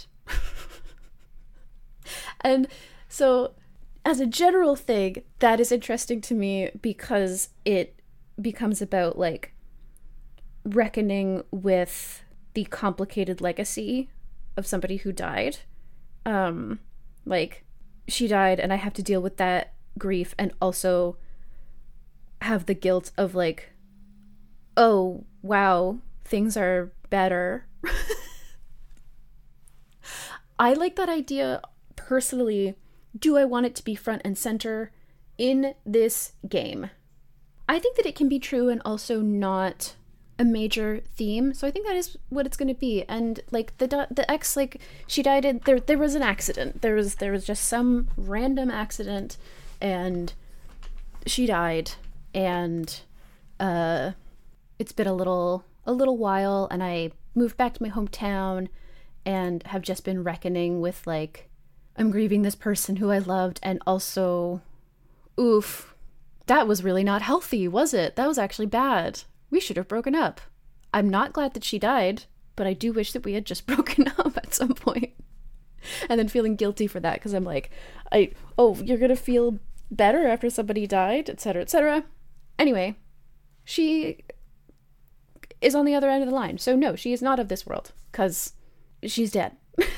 And so as a general thing, that is interesting to me because it becomes about, like, reckoning with the complicated legacy of somebody who died. Um, like, she died and I have to deal with that grief and also have the guilt of, like, oh, wow, things are better. I like that idea personally. Do I want it to be front and center in this game? I think that it can be true and also not a major theme, so I think that is what it's going to be. And, like, the the ex, like, she died in, there there was an accident, there was there was just some random accident and she died, and uh it's been a little a little while and I moved back to my hometown and have just been reckoning with, like, I'm grieving this person who I loved, and also, oof, that was really not healthy, was it? That was actually bad. We should have broken up. I'm not glad that she died, but I do wish that we had just broken up at some point. And then feeling guilty for that because I'm like, I oh, you're gonna feel better after somebody died, et cetera, et cetera. Anyway, she is on the other end of the line. So no, she is not of this world because she's dead.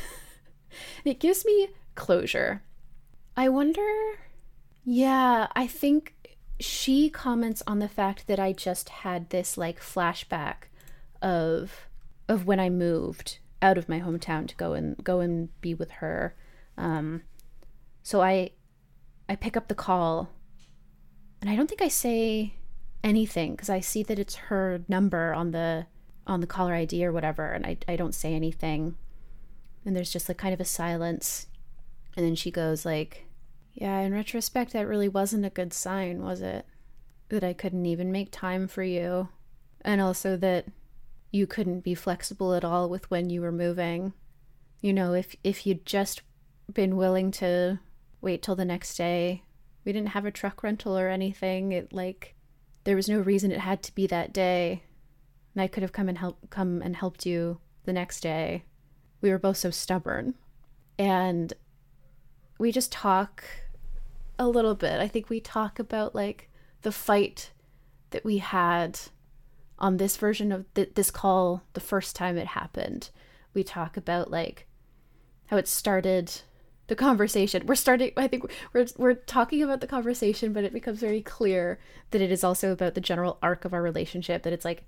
It gives me closure. I wonder, yeah, I think she comments on the fact that I just had this, like, flashback of of when I moved out of my hometown to go and go and be with her. Um, so I I pick up the call and I don't think I say anything because I see that it's her number on the on the caller I D or whatever, and I I don't say anything. And there's just, like, kind of a silence. And then she goes, like, yeah, in retrospect, that really wasn't a good sign, was it? That I couldn't even make time for you. And also that you couldn't be flexible at all with when you were moving. You know, if if you'd just been willing to wait till the next day. We didn't have a truck rental or anything. It, like, there was no reason it had to be that day. And I could have come and help come and helped you the next day. We were both so stubborn. And we just talk a little bit. I think we talk about, like, the fight that we had on this version of th- this call the first time it happened. We talk about, like, how it started the conversation. We're starting, I think we're we're talking about the conversation, but it becomes very clear that it is also about the general arc of our relationship, that it's like,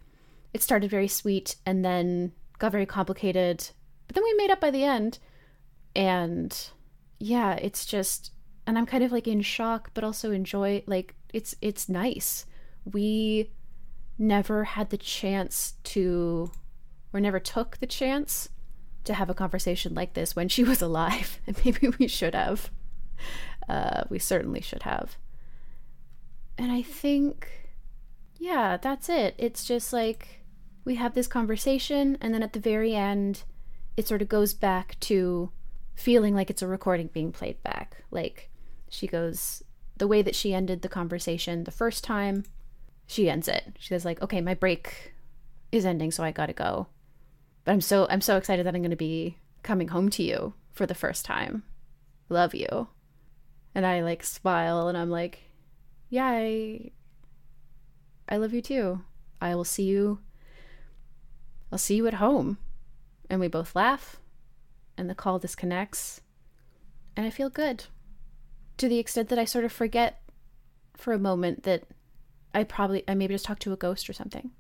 it started very sweet and then got very complicated. But then we made up by the end. And yeah, it's just, and I'm kind of like in shock, but also enjoy, like, it's, it's nice. We never had the chance to, or never took the chance to have a conversation like this when she was alive. And maybe we should have. Uh, we certainly should have. And I think, yeah, that's it. It's just like, we have this conversation, and then at the very end, it sort of goes back to feeling like it's a recording being played back. Like, she goes, the way that she ended the conversation the first time, she ends it. She says like, okay, my break is ending, so I gotta go. But I'm so, I'm so excited that I'm gonna be coming home to you for the first time. Love you. And I like smile and I'm like, yeah, I, I love you too. I will see you. I'll see you at home. And we both laugh and the call disconnects and I feel good, to the extent that I sort of forget for a moment that I probably, I maybe just talked to a ghost or something.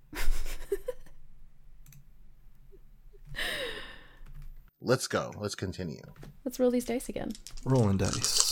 Let's go. Let's continue. Let's roll these dice again. Rolling dice.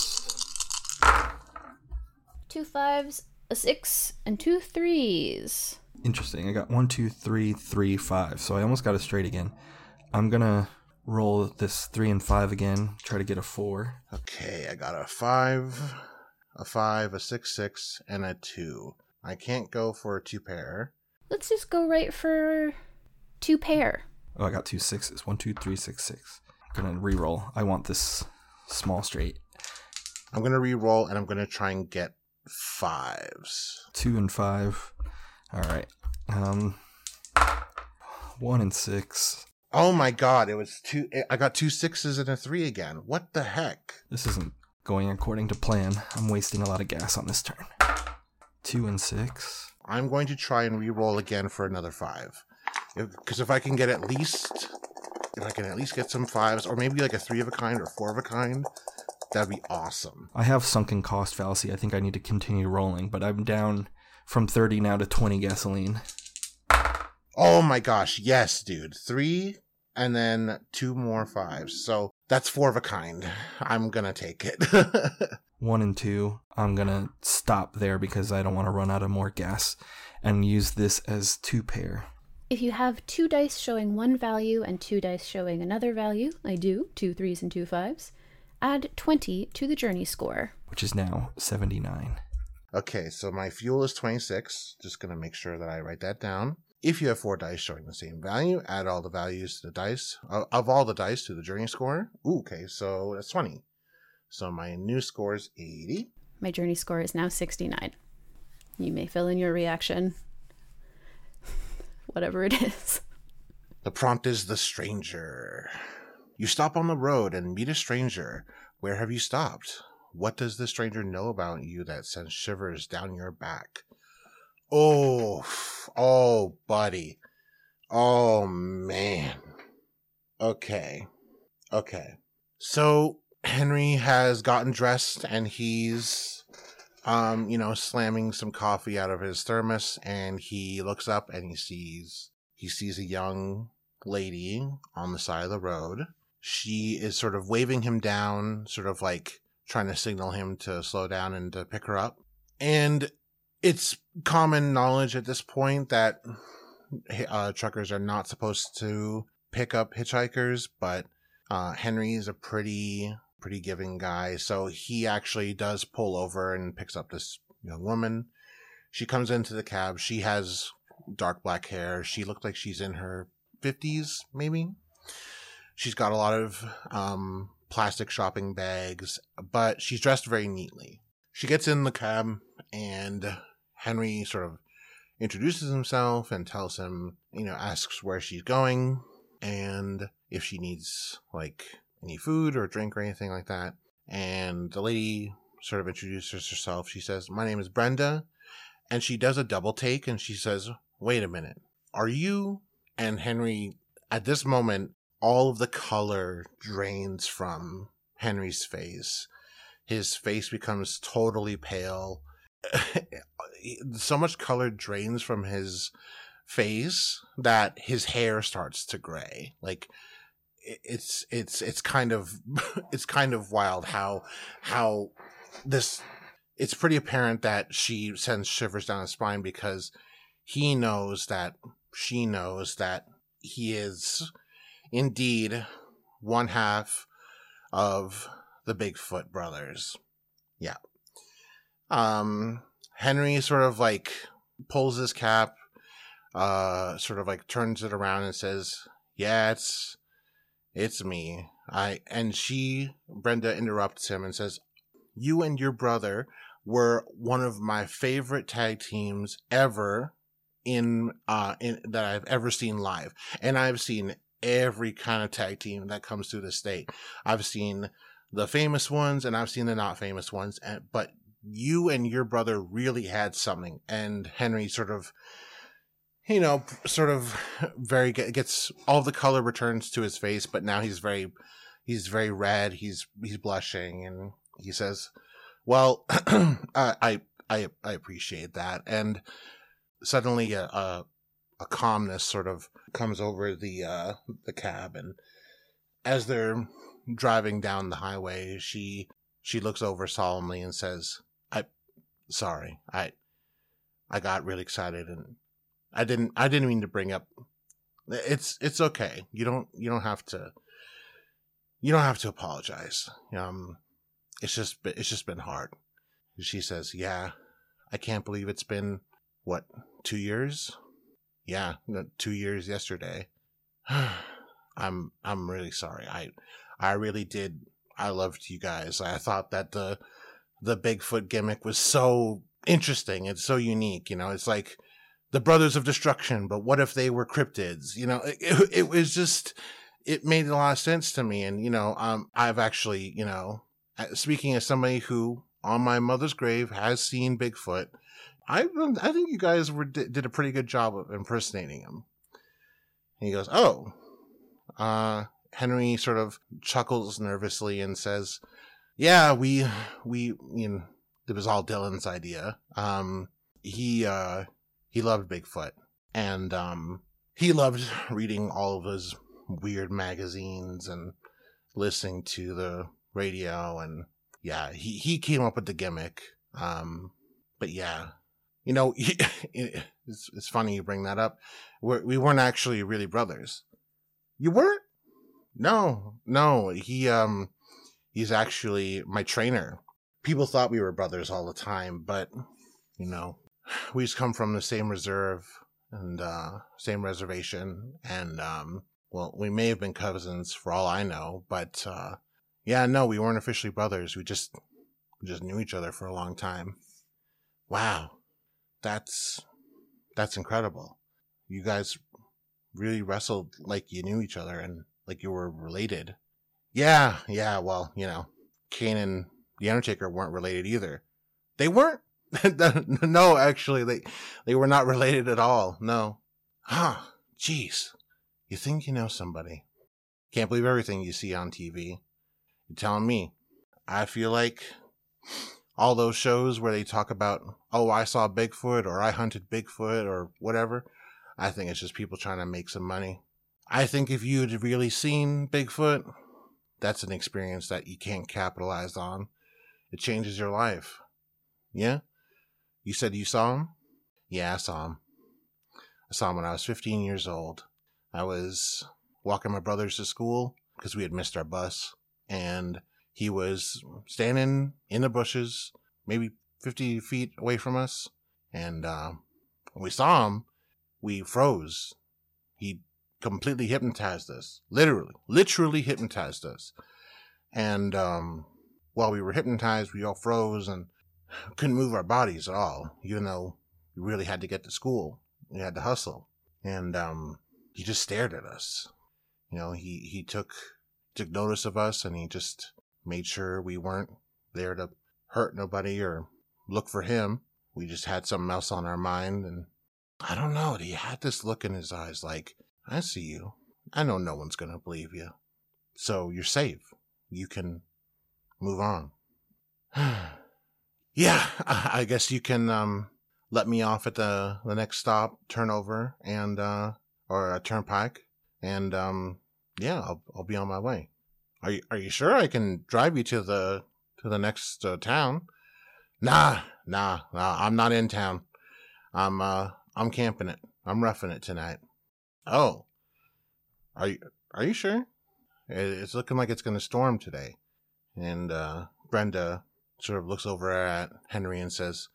Two fives, a six, and two threes. Interesting. I got one, two, three, three, five. So I almost got it straight again. I'm gonna roll this three and five again. Try to get a four. Okay, I got a five, a five, a six, six, and a two. I can't go for a two pair. Let's just go right for two pair. Oh, I got two sixes. One, two, three, six, six. I'm gonna re-roll. I want this small straight. I'm gonna re-roll and I'm gonna try and get fives. Two and five. All right. Um, one and six. Oh my god, it was two. I got two sixes and a three again. What the heck? This isn't going according to plan. I'm wasting a lot of gas on this turn. Two and six. I'm going to try and re-roll again for another five. Because if, if I can get at least, if I can at least get some fives, or maybe like a three of a kind or four of a kind, that'd be awesome. I have sunken cost fallacy. I think I need to continue rolling, but I'm down from thirty now to twenty gasoline. Oh my gosh, yes, dude. Three and then two more fives. So that's four of a kind. I'm gonna take it. One and two. I'm gonna stop there because I don't want to run out of more gas and use this as two pair. If you have two dice showing one value and two dice showing another value, I do, two threes and two fives, add twenty to the journey score. Which is now seventy-nine. Okay, so my fuel is twenty-six. Just gonna make sure that I write that down. If you have four dice showing the same value, add all the values to the dice, uh, of all the dice to the journey score. Ooh, okay, so that's twenty. So my new score is eighty. My journey score is now sixty-nine. You may fill in your reaction. Whatever it is. The prompt is the stranger. You stop on the road and meet a stranger. Where have you stopped? What does the stranger know about you that sends shivers down your back? Oh, oh, buddy. Oh, man. Okay. Okay. So Henry has gotten dressed and he's, um, you know, slamming some coffee out of his thermos, and he looks up and he sees, he sees a young lady on the side of the road. She is sort of waving him down, sort of like trying to signal him to slow down and to pick her up. And it's common knowledge at this point that uh, truckers are not supposed to pick up hitchhikers, but uh, Henry is a pretty, pretty giving guy. So he actually does pull over and picks up this young woman. She comes into the cab. She has dark black hair. She looked like she's in her fifties, maybe. She's got a lot of um, plastic shopping bags, but she's dressed very neatly. She gets in the cab, and Henry sort of introduces himself and tells him, you know, asks where she's going and if she needs, like, any food or drink or anything like that. And the lady sort of introduces herself. She says, "My name is Brenda." And she does a double take and she says, "Wait a minute. Are you?" And Henry, at this moment, all of the color drains from Henry's face. His face becomes totally pale. So much color drains from his phase that his hair starts to gray. Like it's it's it's kind of it's kind of wild how how this it's pretty apparent that she sends shivers down his spine because he knows that she knows that he is indeed one half of the Bigfoot brothers. Yeah. Um Henry sort of like pulls his cap, uh sort of like turns it around and says, "Yeah, it's it's me." I and she Brenda interrupts him and says, "You and your brother were one of my favorite tag teams ever in uh in that I've ever seen live. And I've seen every kind of tag team that comes through the state. I've seen the famous ones and I've seen the not famous ones, and but you and your brother really had something." And Henry sort of, you know, sort of very gets all the color returns to his face, but now he's very, he's very red. He's he's blushing, and he says, "Well, I I I appreciate that." And suddenly, a, a a calmness sort of comes over the uh, the cab, and as they're driving down the highway, she she looks over solemnly and says, "I sorry, I I got really excited and." I didn't. I didn't mean to bring up. It's. It's okay. You don't. You don't have to. You don't have to apologize. Um, it's just. It's just been hard. She says, "Yeah, I can't believe it's been what two years. Yeah, two years yesterday. I'm. I'm really sorry. I. I really did. I loved you guys. I thought that the the Bigfoot gimmick was so interesting. It's so unique. You know. It's like the Brothers of Destruction, but what if they were cryptids? You know, it, it, it was just, it made a lot of sense to me. And, you know, um, I've actually, you know, speaking as somebody who on my mother's grave has seen Bigfoot, I I think you guys were did a pretty good job of impersonating him." And he goes, "Oh." Uh, Henry sort of chuckles nervously and says, "Yeah, we, we, you know, it was all Dylan's idea. Um, he, uh, He loved Bigfoot, and um, he loved reading all of those weird magazines and listening to the radio. And yeah, he, he came up with the gimmick. Um, but yeah, you know, he, it's, it's funny you bring that up. We're, we weren't actually really brothers." "You weren't?" No, no. He um, he's actually my trainer. People thought we were brothers all the time, but you know. We just come from the same reserve and uh, same reservation, and um, well, we may have been cousins for all I know, but uh, yeah, no, we weren't officially brothers. We just we just knew each other for a long time. Wow, that's that's incredible. You guys really wrestled like you knew each other and like you were related. Yeah, yeah. Well, you know, Kane and The Undertaker weren't related either. They weren't. No, actually, they they were not related at all. No. Huh. Jeez. You think you know somebody. Can't believe everything you see on T V. You're telling me. I feel like all those shows where they talk about, oh, I saw Bigfoot or I hunted Bigfoot or whatever, I think it's just people trying to make some money. I think if you'd really seen Bigfoot, that's an experience that you can't capitalize on. It changes your life. Yeah? You said you saw him? Yeah, I saw him. I saw him when I was fifteen years old. I was walking my brothers to school because we had missed our bus. And he was standing in the bushes, maybe fifty feet away from us. And uh, when we saw him, we froze. He completely hypnotized us. Literally, literally hypnotized us. And um, while we were hypnotized, we all froze and couldn't move our bodies at all, even though we really had to get to school. We had to hustle. And um, he just stared at us. You know, he, he took took notice of us, and he just made sure we weren't there to hurt nobody or look for him. We just had something else on our mind. And I don't know, he had this look in his eyes like, I see you. I know no one's going to believe you. So you're safe. You can move on. Yeah, I guess you can um, let me off at the, the next stop, turnover, and, uh, or a turnpike. And, um, yeah, I'll, I'll be on my way. Are you, are you sure I can drive you to the, to the next uh, town? Nah, nah, nah, I'm not in town. I'm, uh, I'm camping it. I'm roughing it tonight. Oh, are you, are you sure? It's looking like it's going to storm today. And, uh, Brenda sort of looks over at Henry and says,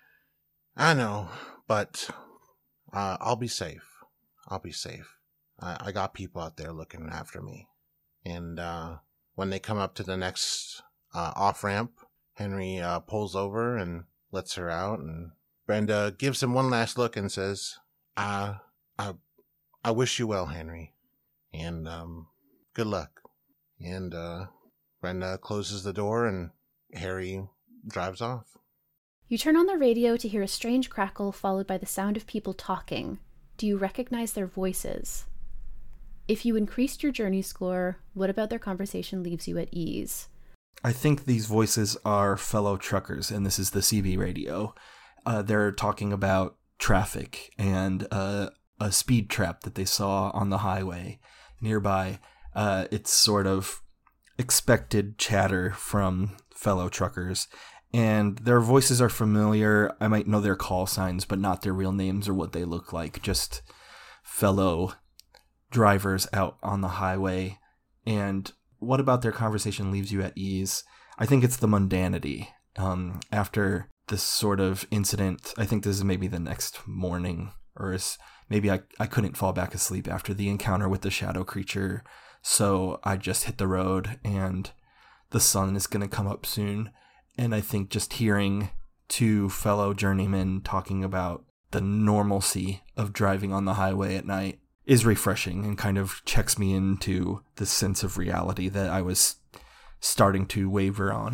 I know, but uh, I'll be safe. I'll be safe. I, I got people out there looking after me. And uh, when they come up to the next uh, off-ramp, Henry uh, pulls over and lets her out. And Brenda gives him one last look and says, I, I, I wish you well, Henry. And um, good luck. And uh, Brenda closes the door and Harry drives off. You turn on the radio to hear a strange crackle followed by the sound of people talking. Do you recognize their voices? If you increased your journey score, what about their conversation leaves you at ease? I think these voices are fellow truckers, and this is the C B radio. Uh, they're talking about traffic and uh, a speed trap that they saw on the highway nearby. Uh, it's sort of expected chatter from fellow truckers. And their voices are familiar. I might know their call signs, but not their real names or what they look like. Just fellow drivers out on the highway. And what about their conversation leaves you at ease? I think it's the mundanity. Um, after this sort of incident, I think this is maybe the next morning, or is, maybe I, I couldn't fall back asleep after the encounter with the shadow creature. So I just hit the road, and the sun is going to come up soon. And I think just hearing two fellow journeymen talking about the normalcy of driving on the highway at night is refreshing and kind of checks me into the sense of reality that I was starting to waver on.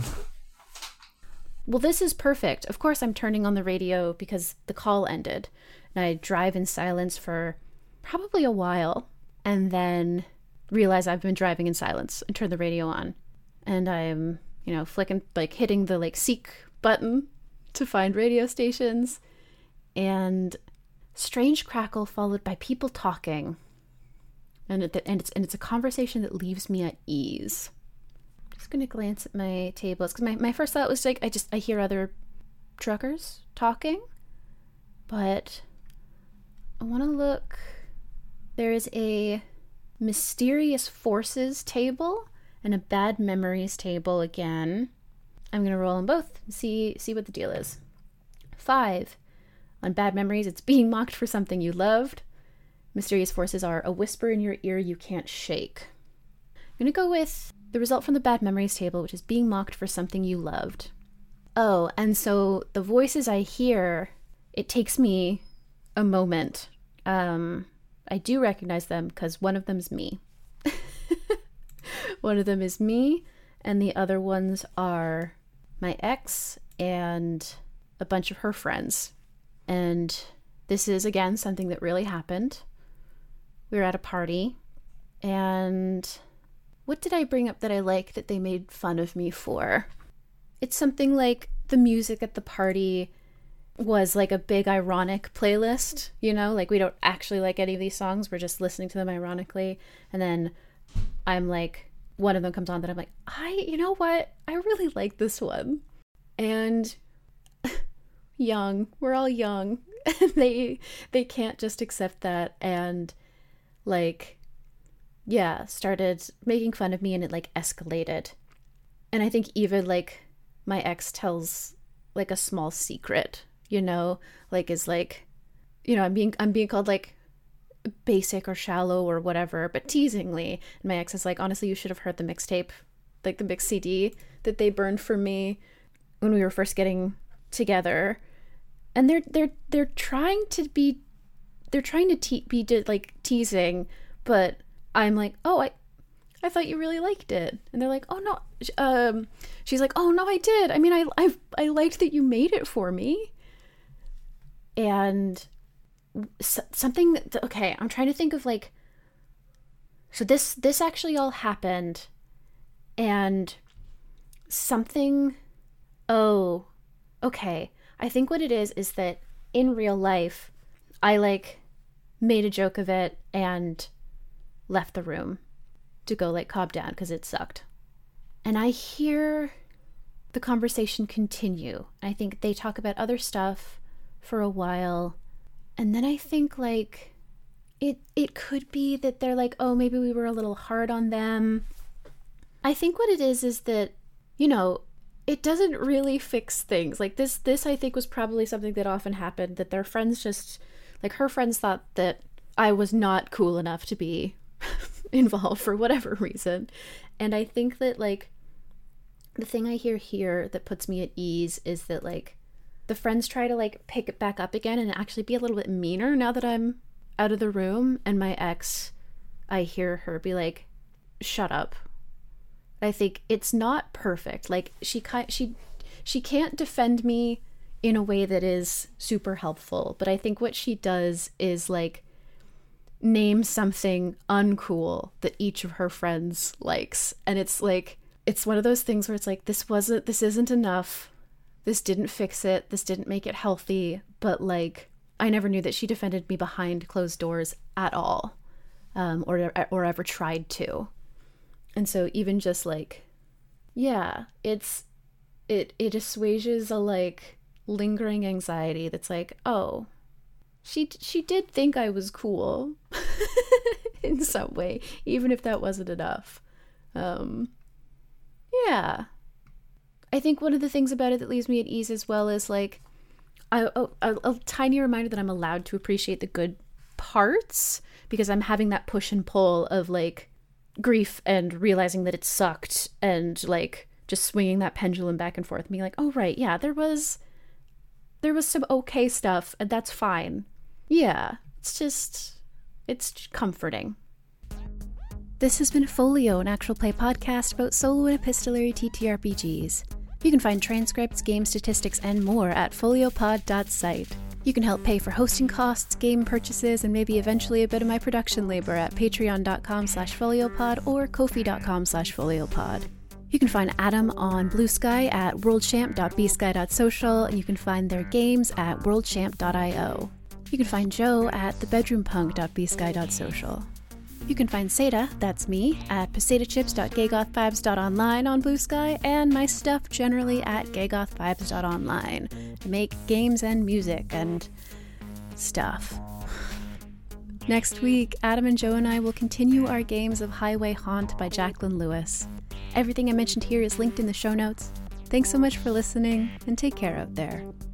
Well, this is perfect. Of course, I'm turning on the radio because the call ended. And I drive in silence for probably a while and then realize I've been driving in silence and turn the radio on. And I'm... you know, flicking, like hitting the like seek button to find radio stations, and strange crackle followed by people talking, and it, and it's and it's a conversation that leaves me at ease. I'm just gonna glance at my tables because my, my first thought was like I just I hear other truckers talking, but I want to look. There is a mysterious forces table and a bad memories table again. I'm going to roll them both and see, see what the deal is. Five. On bad memories, it's being mocked for something you loved. Mysterious forces are a whisper in your ear you can't shake. I'm going to go with the result from the bad memories table, which is being mocked for something you loved. Oh, and so the voices I hear, it takes me a moment. Um, I do recognize them because one of them is me. One of them is me, and the other ones are my ex and a bunch of her friends. And this is, again, something that really happened. We were at a party, and what did I bring up that I liked that they made fun of me for? It's something like the music at the party was like a big ironic playlist, you know? Like, we don't actually like any of these songs. We're just listening to them ironically. And then I'm like... one of them comes on that I'm like, I, you know what? I really like this one. And young, we're all young. they, they can't just accept that. And like, yeah, started making fun of me, and it like escalated. And I think even like my ex tells like a small secret, you know, like is like, you know, I'm being, I'm being called like basic or shallow or whatever, but teasingly. And my ex is like, honestly, you should have heard the mixtape, like the mix C D that they burned for me when we were first getting together. And they're they're they're trying to be they're trying to te- be like teasing, but I'm like, oh, I I thought you really liked it. And they're like, oh no, um she's like, oh no, I did. I mean, I I I liked that you made it for me. And something that, okay, I'm trying to think of like, so this this actually all happened, and something, oh, okay, I think what it is is that in real life, I like made a joke of it and left the room to go like calm down because it sucked. And I hear the conversation continue. I think they talk about other stuff for a while. And then I think like it it could be that they're like, oh, maybe we were a little hard on them. I think what it is is that, you know, it doesn't really fix things. Like this, this I think was probably something that often happened, that their friends just, like her friends thought that I was not cool enough to be involved for whatever reason. And I think that like the thing I hear here that puts me at ease is that like the friends try to like pick it back up again and actually be a little bit meaner now that I'm out of the room. And my ex, I hear her be like, shut up. I think it's not perfect. Like she she she can't defend me in a way that is super helpful, but I think what she does is like name something uncool that each of her friends likes. And it's like it's one of those things where it's like this wasn't this isn't enough. This didn't fix it. This didn't make it healthy, but like I never knew that she defended me behind closed doors at all. Um or or ever tried to. And so even just like, yeah, it's, it, it assuages a like lingering anxiety that's like, oh, she, she did think I was cool in some way, even if that wasn't enough. Um, yeah. I think one of the things about it that leaves me at ease as well is like, I, a, a, a tiny reminder that I'm allowed to appreciate the good parts, because I'm having that push and pull of like, grief and realizing that it sucked and like just swinging that pendulum back and forth and being like, oh right, yeah, there was there was some okay stuff and that's fine. Yeah, it's just it's comforting. This has been Folio, an actual play podcast about solo and epistolary T T R P Gs. You can find transcripts, game statistics, and more at foliopod dot site. You can help pay for hosting costs, game purchases, and maybe eventually a bit of my production labor at patreon.com slash foliopod or ko-fi.com slash foliopod. You can find Adam on Blue Sky at worldchamp dot b sky dot social, and you can find their games at worldchamp dot io. You can find Joe at the bedroom punk dot b sky dot social. You can find Seda, that's me, at potato chips dot gay goth vibes dot online on Blue Sky, and my stuff generally at gay goth vibes dot online. I make games and music and stuff. Next week, Adam and Joe and I will continue our games of Highway Haunt by Jacqueline Lewis. Everything I mentioned here is linked in the show notes. Thanks so much for listening, and take care out there.